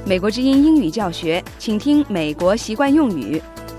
美国之音英语教学，请听美国习惯用语。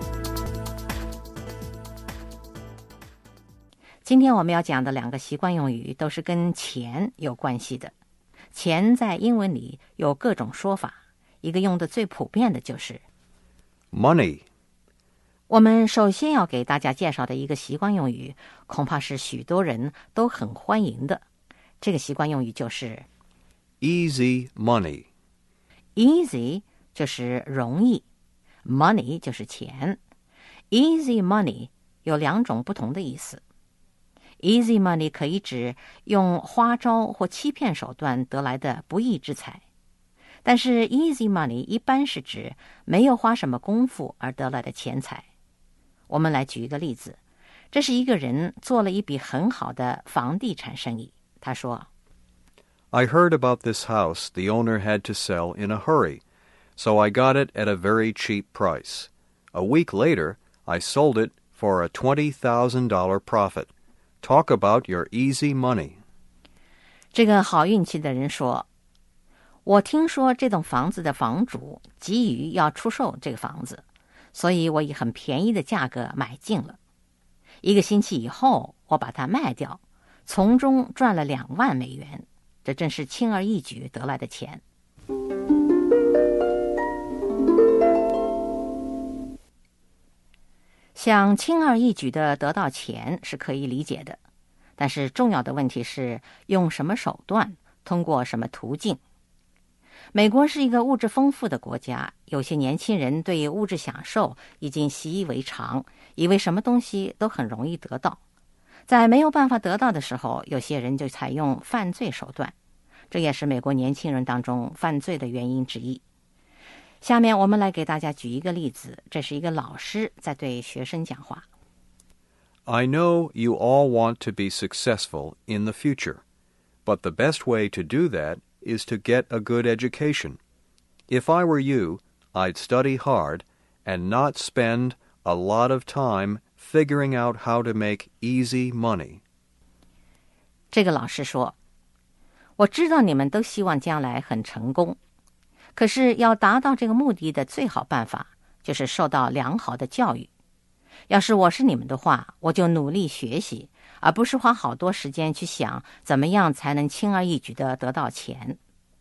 今天我们要讲的两个习惯用语都是跟钱有关系的。钱在英文里有各种说法，一个用的最普遍的就是 money。 我们首先要给大家介绍的一个习惯用语，恐怕是许多人都很欢迎的。这个习惯用语就是 easy money。 easy 就是容易， money 就是钱。 easy money 有两种不同的意思。Easy money 可以指用花招或欺骗手段得来的不义之财，但是 easy money 一般是指没有花什么功夫而得来的钱财。我们来举一个例子，这是一个人做了一笔很好的房地产生意。他说 I heard about this house the owner had to sell in a hurry, so I got it at a very cheap price. A week later, I sold it for a $20,000 profit.Talk about your easy money. 这个好运气的人说，我听说这栋房子的房主急于要出售这个房子，所以我以很便宜的价格买进了。一个星期以后，我把它卖掉，从中赚了2万美元，这真是轻而易举得来的钱。想轻而易举地得到钱是可以理解的，但是重要的问题是用什么手段，通过什么途径。美国是一个物质丰富的国家，有些年轻人对物质享受已经习以为常，以为什么东西都很容易得到。在没有办法得到的时候，有些人就采用犯罪手段，这也是美国年轻人当中犯罪的原因之一。下面我们来给大家举一个例子，这是一个老师在对学生讲话。 I know you all want to be successful in the future, but the best way to do that is to get a good education. If I were you, I'd study hard and not spend a lot of time figuring out how to make easy money. 这个老师说，我知道你们都希望将来很成功，可是要达到这个目的的最好办法就是受到良好的教育。要是我是你们的话，我就努力学习，而不是花好多时间去想怎么样才能轻而易举地得到钱。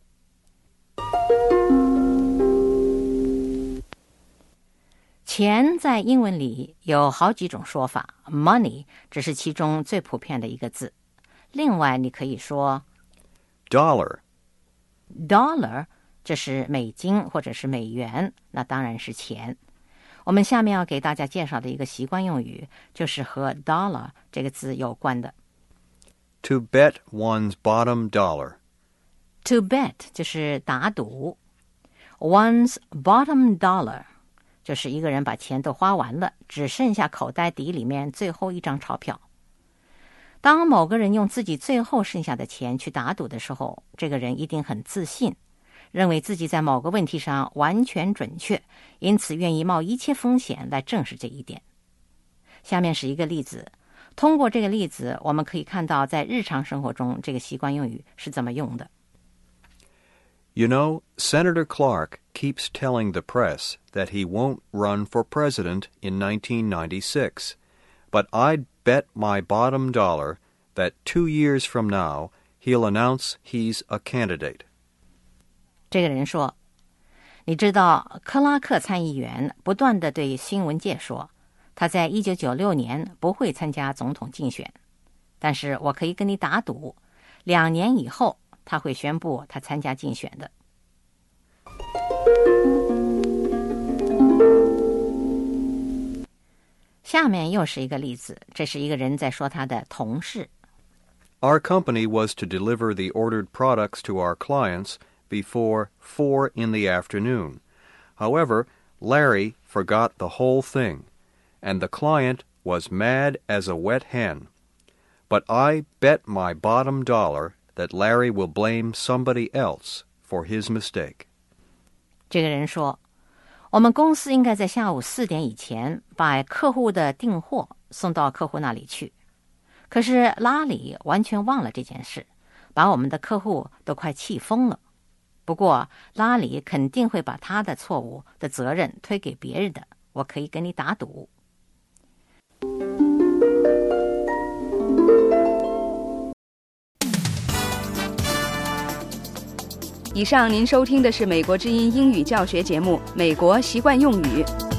钱在英文里有好几种说法， money 只是其中最普遍的一个字。另外你可以说 Dollar。 dollar 这是美金或者是美元，那当然是钱。我们下面要给大家介绍的一个习惯用语，就是和 dollar 这个字有关的。 To bet one's bottom dollar. To bet 就是打赌， one's bottom dollar 就是一个人把钱都花完了，只剩下口袋底里面最后一张钞票。当某个人用自己最后剩下的钱去打赌的时候，这个人一定很自信，认为自己在某个问题上完全准确，因此愿意冒一切风险来证实这一点。下面是一个例子，通过这个例子，我们可以看到在日常生活中这个习惯用语是怎么用的。 You know, Senator Clark keeps telling the press that he won't run for president in 1996, but I'd bet my bottom dollar that 2 years from now he'll announce he's a candidate. 这个人说，你知道克拉克参议员不断地对新闻界说，他在1996年不会参加总统竞选，但是我可以跟你打赌，2年以后他会宣布他参加竞选的。下面又是一个例子，这是一个人在说他的同事。 Our company was to deliver the ordered products to our clients before 4 in the afternoon. However, Larry forgot the whole thing, and the client was mad as a wet hen. But I bet my bottom dollar that Larry will blame somebody else for his mistake. 这个人说，我们公司应该在下午4点以前把客户的订货送到客户那里去。可是拉里完全忘了这件事，把我们的客户都快气疯了。 不过拉里肯定会把他的错误的责任推给别人的，我可以跟你打赌。 以上您收听的是美国之音英语教学节目《美国习惯用语》。